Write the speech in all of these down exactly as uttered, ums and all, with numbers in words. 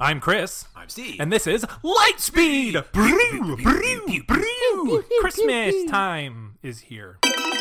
I'm Chris. I'm Steve. And this is Lightspeed! Brew, brew, brew. Christmas time is here.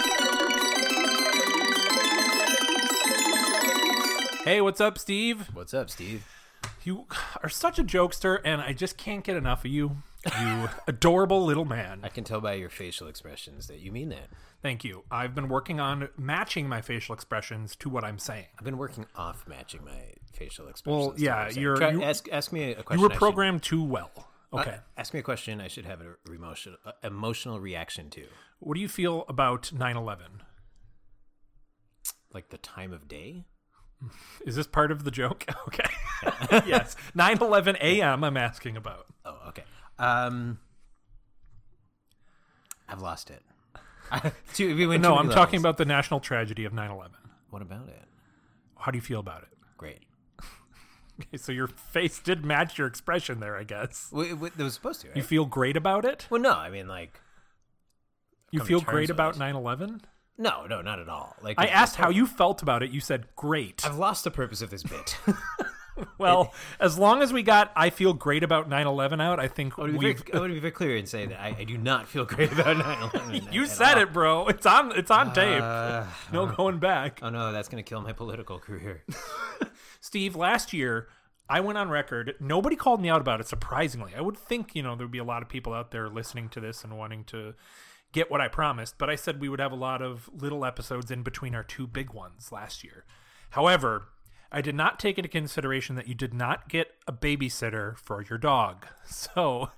Hey, what's up, Steve? What's up, Steve? You are such a jokester, and I just can't get enough of you. You adorable little man. I can tell by your facial expressions that you mean that. Thank you. I've been working on matching my facial expressions to what I'm saying. I've been working off matching my facial expressions. Well, yeah, to what I'm saying. you're- Try, you- ask, ask me a question. You were I should- programmed too well. Okay. uh, ask me a question I should have an emotional, uh, emotional reaction to. What do you feel about nine eleven? Like the time of day? Is this part of the joke? Okay. Yes. nine eleven a.m. I'm asking about. Oh, okay. Um, I've lost it. Too- we went No, too I'm many talking levels. about the national tragedy of nine eleven. What about it? How do you feel about it? Great. Okay, so your face did match your expression there, I guess. Well, it, it was supposed to, right? You feel great about it? well, no, I mean, like, You come to feel terms great with about it. nine eleven? no, no, not at all. Like, I it's- asked how you felt about it. You said great. I've lost the purpose of this bit. Well, as long as we got I feel great about nine eleven out, I think I want to be we've... very, I want to be very clear and say that I, I do not feel great about nine eleven. You said it, bro. It's on It's on tape. Uh, No going back. oh no, that's going to kill my political career. Steve, last year, I went on record. Nobody called me out about it, surprisingly. I would think, you know, there would be a lot of people out there listening to this and wanting to get what I promised, but I said we would have a lot of little episodes in between our two big ones last year. However, I did not take into consideration that you did not get a babysitter for your dog. So,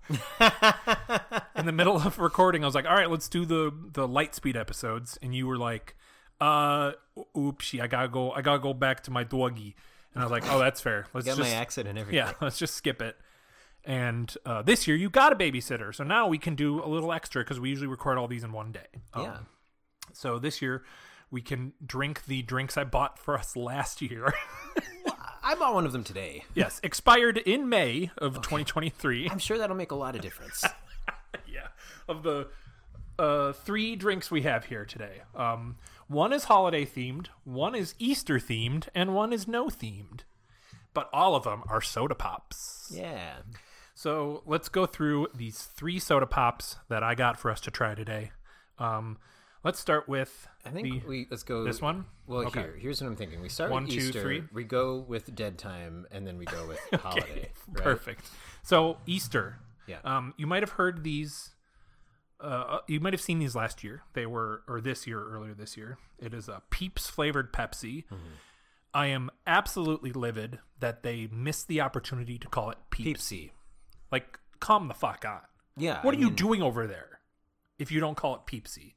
in the middle of recording, I was like, all right, let's do the, the Lightspeed episodes. And you were like, uh, oopsie, I gotta go, I gotta go back to my doggy. And I was like, oh, that's fair. Let's Got just, my accent and everything. yeah, let's just skip it. And uh, this year you got a babysitter. So now we can do a little extra because we usually record all these in one day. Um, Yeah. So this year we can drink the drinks I bought for us last year. I bought one of them today. Yes, expired in May of twenty twenty-three. I'm sure that'll make a lot of difference. Yeah, of the uh, three drinks we have here today. Um, one is holiday themed, one is Easter themed, and one is no themed. But all of them are soda pops. Yeah. So let's go through these three soda pops that I got for us to try today. Um, let's start with I think the, we let's go this one. Well, Okay. here, here's what I'm thinking. We start One, with two, Easter. three. We go with Dead Time, and then we go with Holiday. Right? Perfect. So Easter. Yeah. Um, you might have heard these. Uh, you might have seen these last year. They were, or this year, earlier this year. It is a Peeps flavored Pepsi. Mm-hmm. I am absolutely livid that they missed the opportunity to call it Peeps. Peepsy. Like, calm the fuck on. Yeah. What I are you mean, doing over there if you don't call it Peepsy?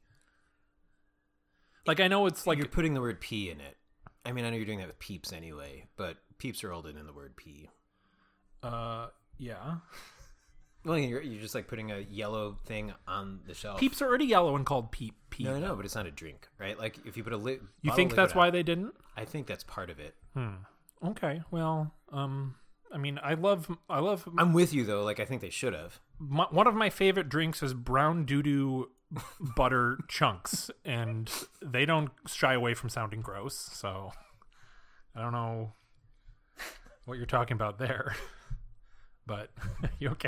Like, I know it's like You're putting the word P in it. I mean, I know you're doing that with Peeps anyway, but Peeps are older than the word P. uh, yeah. Well, you're, you're just like putting a yellow thing on the shelf. Peeps are already yellow and called Peep. Peep. No, no, but it's not a drink, right? Like if you put a li- You bottle think of that's liquid why out- they didn't? I think that's part of it. Okay. Well, um, I mean, I love, I love. I'm with you though. Like I think they should have. My, one of my favorite drinks is brown doo doo butter chunks, and they don't shy away from sounding gross. So I don't know what you're talking about there, but you okay?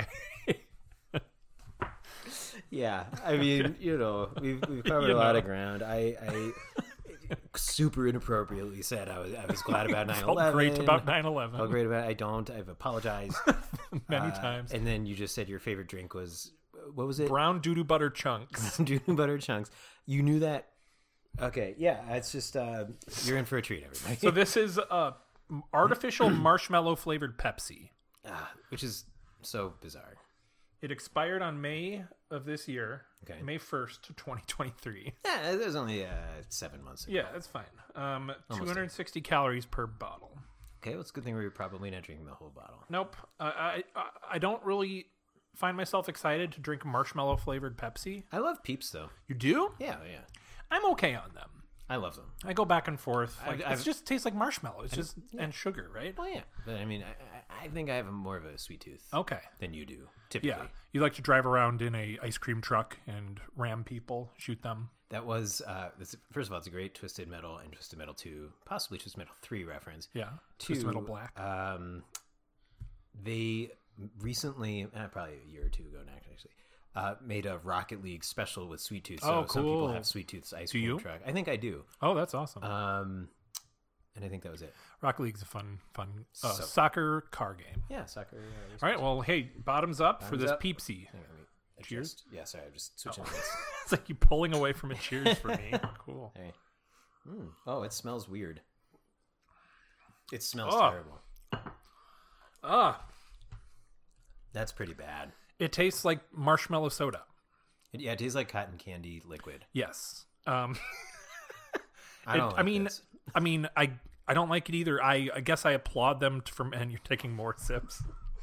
Yeah, I mean, you know, we've we've covered You a lot know. of ground. I, I super inappropriately said I was I was glad about nine Felt eleven. great about nine eleven Felt great about it. I don't. I've apologized many Uh, times. And then you just said your favorite drink was what was it? Brown doo doo butter chunks. Doodoo butter chunks. You knew that. Okay, yeah, it's just uh, you're in for a treat, everybody. So this is uh, artificial marshmallow flavored Pepsi. Ah, which is so bizarre. It expired on May of this year, Okay. May first, twenty twenty-three. Yeah, it was only uh, seven months ago. Yeah, that's fine. Um, two hundred sixty calories per bottle. Okay, well, it's a good thing we were probably not drinking the whole bottle. Nope. Uh, I, I I don't really find myself excited to drink marshmallow flavored Pepsi. I love Peeps though. You do? Yeah, yeah. I'm okay on them. I love them. I go back and forth. Like, I've- it I've- just tastes like marshmallow. It's just and sugar, right? Well, yeah, but I mean, I, I, I think I have more of a sweet tooth Okay. than you do typically. Yeah. You like to drive around in a ice cream truck and ram people, shoot them. That was uh, this, first of all, it's a great Twisted Metal and Twisted Metal two, possibly Twisted Metal three reference. Yeah. Two, Twisted Metal Black. Um, they recently, eh, probably a year or two ago now, actually, uh, made a Rocket League special with Sweet Tooth. So Oh, some people cool. have Sweet Tooth's ice Do cream you? truck. I think I do. Oh, that's awesome. Um, and I think that was it. Rocket League's a fun, fun uh, So- soccer car game. Yeah, soccer. Yeah, All right, well, hey, bottoms up for Bottoms this up. Peepsy. Hang on, let me adjust. Cheers? Yeah, sorry, I'm just switching. hands. It's like you pulling away from a cheers for me. Cool. Hey. Mm. Oh, it smells weird. It smells Oh. terrible. Ah, That's pretty bad. it tastes like marshmallow soda. It, yeah, it tastes like cotton candy liquid. Yes. Um, I it- don't. Like I mean, this. I mean, I I don't like it either. I I guess I applaud them t- from. And you're taking more sips.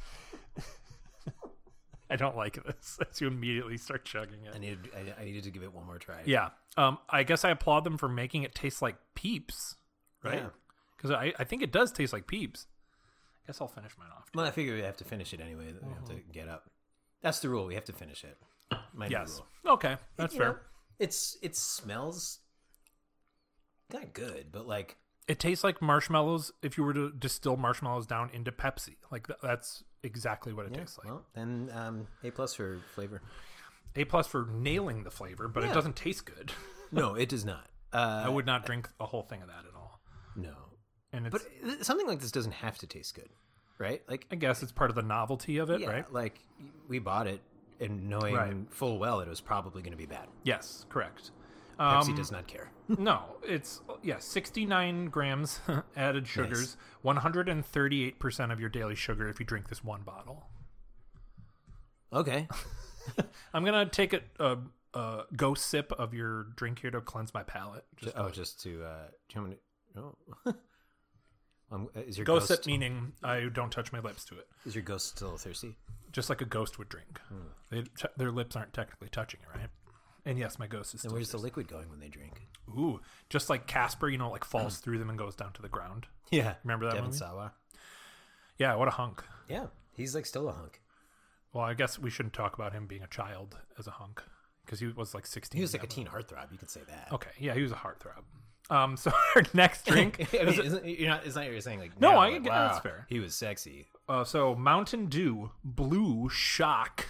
I don't like this. As you immediately start chugging it. I needed. I, I needed to give it one more try. Yeah. Um. I guess I applaud them for making it taste like Peeps, right? Yeah. Because I I think it does taste like Peeps. I guess I'll finish mine off. Well, I figure we have to finish it anyway. We have to get up. That's the rule. We have to finish it. My new Yes. rule. Okay. That's You fair. know, it's it smells not good, but like It tastes like marshmallows if you were to distill marshmallows down into Pepsi. Like th- that's exactly what it yeah, tastes like. well, then um, A plus for flavor. A plus for nailing the flavor, but it Yeah. doesn't taste good. No, it does not. Uh, I would not drink a whole thing of that at all. no, And it's, but th- something like this doesn't have to taste good, right? Like I guess it's part of the novelty of it, yeah, right? like we bought it and knowing Right. full well it was probably going to be bad. Yes, correct. Pepsi Um, does not care. no, it's yeah, sixty-nine grams added sugars, one hundred thirty-eight percent of your daily sugar if you drink this one bottle. Okay. I'm gonna take a, a, a ghost sip of your drink here to cleanse my palate. Just oh, just to uh, do you want me to, oh. um, is your ghost ghost sip meaning I don't touch my lips to it, is your ghost still thirsty? just like a ghost would drink. They, t- their lips aren't technically touching it, right? And yes, my ghost is Then still. where's the liquid going when they drink? Ooh, just like Casper, you know, like falls through them and goes down to the ground. Yeah, Remember that Devon movie? Sawa. Yeah, what a hunk. Yeah, he's like still a hunk. Well, I guess we shouldn't talk about him being a child as a hunk because he was like sixteen. He was in like a that teen heartthrob. You could say that. movie. Okay, yeah, he was a heartthrob. Um, so our next drink. I mean, isn't, you're not, it's not you're saying like No, now, I like, get- wow, that's fair. He was sexy. Uh, so Mountain Dew Blue Shock.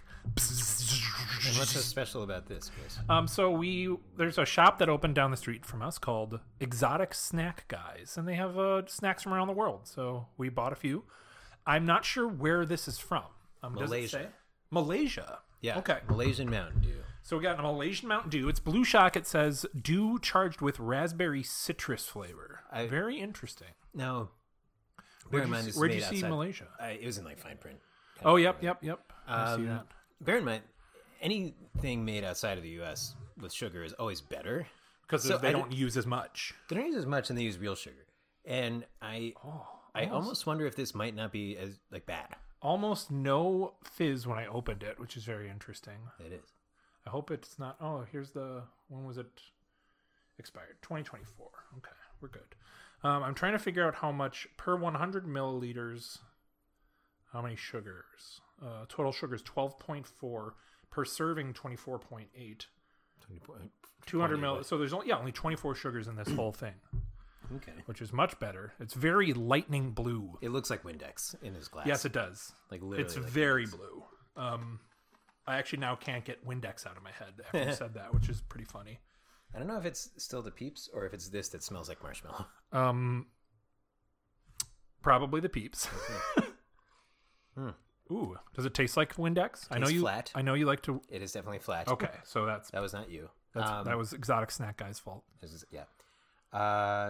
And what's so special about this, Chris? Um, so we there's a shop that opened down the street from us called Exotic Snack Guys, and they have uh, snacks from around the world. So we bought a few. I'm not sure where this is from. Um, does it Malaysia. say? Malaysia. Yeah. Okay. Malaysian Mountain Dew. So we got a Malaysian Mountain Dew. It's Blue Shock. It says dew charged with raspberry citrus flavor. I- Very interesting. Now, bear Where'd in you, mind see, this is where'd you made see outside- Malaysia? I, it was in like fine print. Oh, yep, yep, yep. I see Um, that. bear in mind, anything made outside of the U S with sugar is always better. Because so they I don't use as much. They don't use as much, and they use real sugar. And I, Oh, I almost wonder if this might not be as like bad. almost no fizz when I opened it, which is very interesting. It is. I hope it's not. Oh, here's the. When was it expired? twenty twenty-four. Okay, we're good. Um, I'm trying to figure out how much per one hundred milliliters. How many sugars? Uh, total sugars twelve point four per serving twenty-four point eight. two hundred mil. So there's only yeah only twenty-four sugars in this whole thing, Okay. which is much better. It's very lightning blue. It looks like Windex in his glass. Yes, it does. like literally. It's like very Windex. blue. Um, I actually now can't get Windex out of my head after you said that, which is pretty funny. I don't know if it's still the Peeps or if it's this that smells like marshmallow. Um, probably the Peeps. Hmm. Ooh, does it taste like Windex? I know Tastes you. flat. I know you like to. It is definitely flat. Okay, so that's, That was not you. that's Um, that was Exotic Snack Guy's fault. This is, yeah. Uh,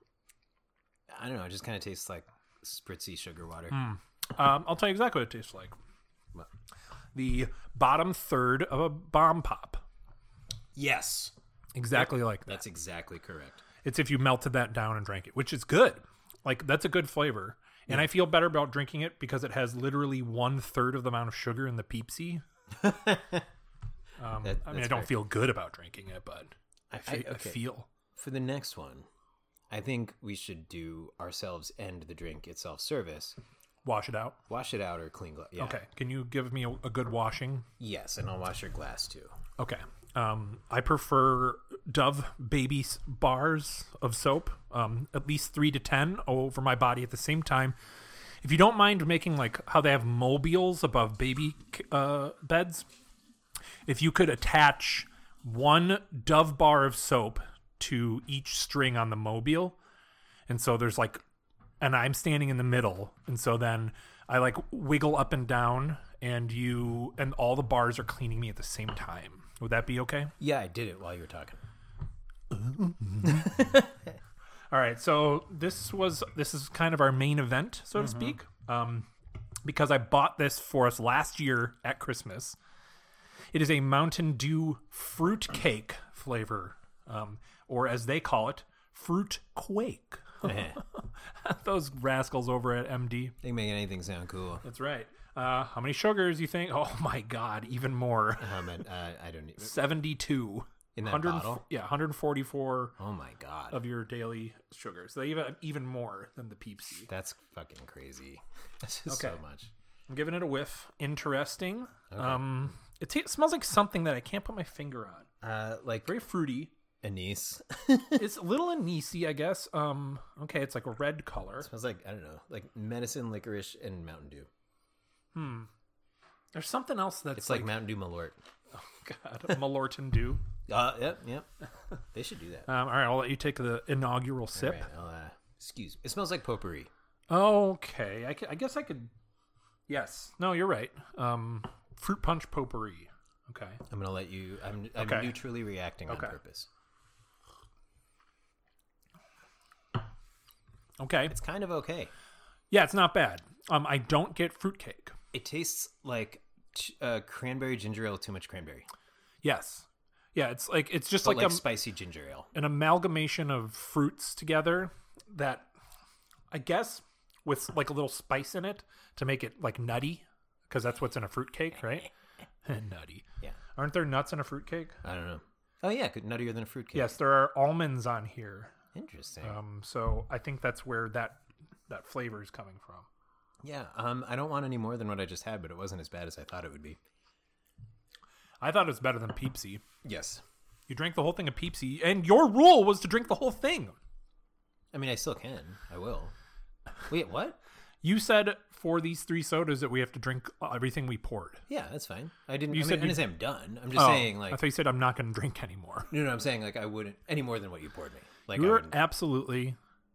I don't know. It just kind of tastes like spritzy sugar water. Um, I'll tell you exactly what it tastes like. What? The bottom third of a bomb pop. Yes. Exactly like that. That's exactly correct. It's if you melted that down and drank it, which is good. Like that's a good flavor. And I feel better about drinking it because it has literally one third of the amount of sugar in the Peepsy. Um, That- I mean, I that's don't fair. feel good about drinking it, but I, fe- I- I okay. feel. For the next one, I think we should do ourselves and the drink itself service. Wash it out. Wash it out or clean glass. Yeah. Okay. Can you give me a, a good washing? Yes, and I'll wash your glass too. Okay. Um, I prefer Dove baby s- bars of soap, um, at least three to ten over my body at the same time. If you don't mind making like how they have mobiles above baby uh, beds, if you could attach one Dove bar of soap to each string on the mobile, and so there's like, and I'm standing in the middle, and so then I like wiggle up and down, and you and all the bars are cleaning me at the same time. Would that be okay? Yeah, I did it while you were talking. All right, so this was this is kind of our main event, so to speak, um, because I bought this for us last year at Christmas. It is a Mountain Dew fruit cake flavor, um, or as they call it, fruit quake. Those rascals over at M D. They make anything sound cool. That's right. Uh, how many sugars you think? Oh my God, even more. How many? Uh, I don't need seventy-two. in that one hundred, bottle. Yeah, one hundred forty-four Oh my god, of your daily sugars. So they even even more than the Peepsy. that's fucking crazy. That's just Okay. so much. I'm giving it a whiff. Interesting. Um, it, t- it smells like something that I can't put my finger on. Uh, like Very fruity. anise. It's a little anisey, I guess. Um, okay, it's like a red color. Smells like I don't know, like medicine, licorice, and Mountain Dew. There's something else that's It's like, Mountain Dew Malort. God, Malorton Dew. Uh, yep, yep. They should do that. Um, all right, I'll let you take the inaugural All sip. right, I'll, uh, excuse me. It smells like potpourri. Okay, I, ca- I guess I could. Yes, no, you're right. Um, fruit punch potpourri. Okay, I'm gonna let you. I'm, I'm Okay. neutrally reacting on Okay. purpose. okay, It's kind of okay. yeah, it's not bad. Um, I don't get fruitcake. It tastes like ch- uh, cranberry ginger ale. Too much cranberry, Yes, yeah, it's like it's just but like, like, a, spicy ginger ale. an amalgamation of fruits together that I guess with like a little spice in it to make it like nutty, because that's what's in a fruitcake, right? Nutty. Yeah, Aren't there nuts in a fruitcake? I don't know. Oh yeah, good, nuttier than a fruitcake. Yes, there are almonds on here. Interesting. Um, so I think that's where that that flavor is coming from. yeah. Um, I don't want any more than what I just had, but it wasn't as bad as I thought it would be. I thought it was better than Peepsy. Yes. You drank the whole thing of Peepsy, and your rule was to drink the whole thing. I mean, I still can. I will. Wait, what? You said for these three sodas that we have to drink everything we poured. Yeah, that's fine. I didn't. You I, mean, said I didn't you- say I'm done. I'm just Oh, saying, like, I thought you said I'm not going to drink anymore. no, no. I'm saying, like, I wouldn't any more than what you poured me. Like, I You were wouldn't. absolutely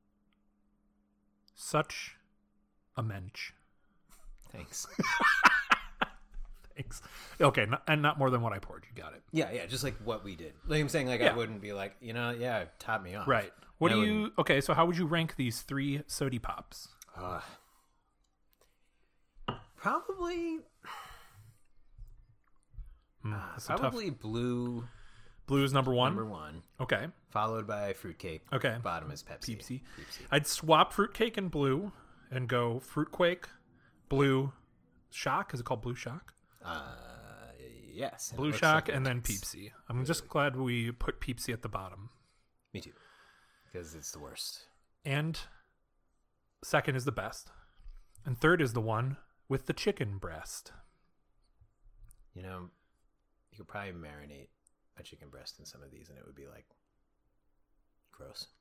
such a mensch. Thanks. Thanks. Okay, not, and not more than what I poured. You got it. Yeah, yeah. Just like what we did. Like I'm saying, like Yeah. I wouldn't be like, you know, yeah, top me off. Right. What I do you? wouldn't- Okay, so how would you rank these three sody pops? Uh, probably. Hmm, uh, that's a tough- probably blue Blue is number one. number one, Okay. followed by fruitcake. Okay. Bottom is Pepsi. Peepsy. Peepsy. I'd swap fruitcake and blue and go fruitquake, blue shock. Is it called blue shock? Uh, yes. and it Blue looks shock like and then it's- Peepsy. I'm just glad we put Peepsy at the bottom. Me too. Because it's the worst. And second is the best. And third is the one with the chicken breast. You know, you could probably marinate a chicken breast in some of these, and it would be like gross.